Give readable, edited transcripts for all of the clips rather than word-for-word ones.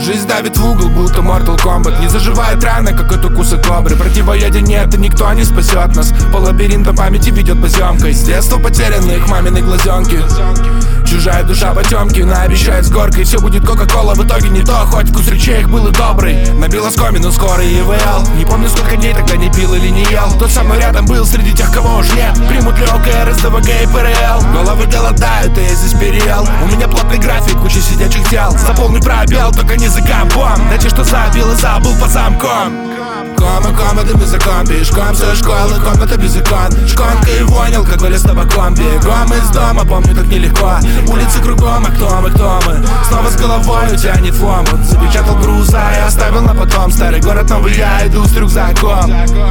Жизнь давит в угол, будто Mortal Kombat. Не заживает рана, как от укуса кобры. Противоядия нет, и никто не спасет нас. По лабиринтам памяти ведет поземкой. С детства потеряны их мамины глазенки. Чужая душа потемки, наобещает с горкой. Все будет кока-кола, в итоге не то. Хоть вкус речей их был и добрый. Набил оскомину скоро ИВЛ. Не помню, сколько дней тогда не пил или не ел. Тот со мной рядом был среди тех, кого уж нет. Примут ли ОКР, СДВГ и ПРЛ. Головы голодают, и я здесь переел. У меня плотный график, куча сидячих тел. Заполни пробел, только не за компом. Дайте, что забил и забыл по замкам. Комнаты без окон, пешком со школы, комната без икон. Шконка и вонял, как вылез табаком. Бегом из дома, помню, так нелегко. Улицы кругом, а кто мы? Снова с головой тянет в омут. Запечатал груза и оставил на потом. Старый город, новый я иду с рюкзаком.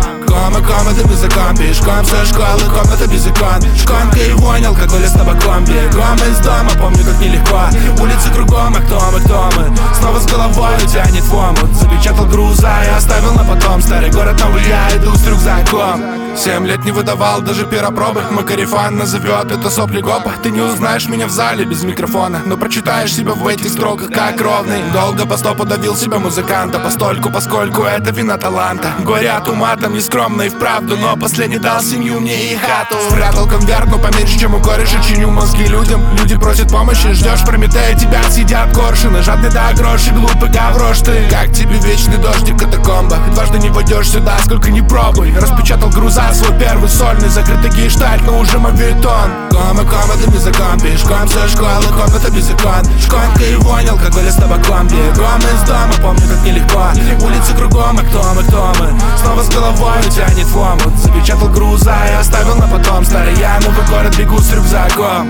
Комнаты без окон, пешком со школы, комната без икон. Шконка и вонял, как вылез табаком. Бегом из дома, помню, как нелегко. Улицы кругом, а кто мы? Снова с головой тянет в омут. Запечатал груза и оставил на потом. Старый город, новый я иду с рюкзаком. 7 лет не выдавал даже перопробы. Мой корефан назовет это сопли гопа. Ты не узнаешь меня в зале без микрофона, но прочитаешь себя в этих строках как ровный. Долго по стопу давил себя музыканта, постольку, поскольку это вина таланта. Говорят, уматом нескромно и вправду, но последний дал семью мне и хату. Спрятал конверт, но поменьше, чем у кореша. Чиню мозги людям, люди просят помощи. Ждешь Прометея, тебя съедят коршуны. Жадный до грошей, глупый гаврош ты. Как тебе вечный дождик в катакомбах? Дважды не войдешь сюда, сколько не пробуй. Распечатал груза, свой первый сольный. Закрытый гештальт, но уже мовитон. Комнаты без окон, пешком со школы, комната без икон. Шконка и вонял, как вылез табаком. Бегом из дома, помню, как нелегко. Улицы кругом, а кто мы? Снова с головой тянет в омут. Запечатал груза и оставил на потом. Старый я, новый город, бегу с рюкзаком.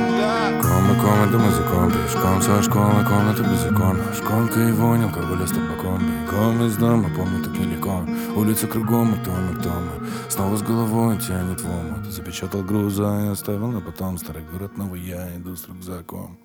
Комнаты без окон, пешком со школы, комната без икон. Шконка и вонял, как вылез табаком. Бегом из дома, помню, так нелегко. Улицы кругом, а кто мы? Снова с головой тянет в омут. Запечатал груза и оставил на потом. Старый город, новый я иду с рюкзаком.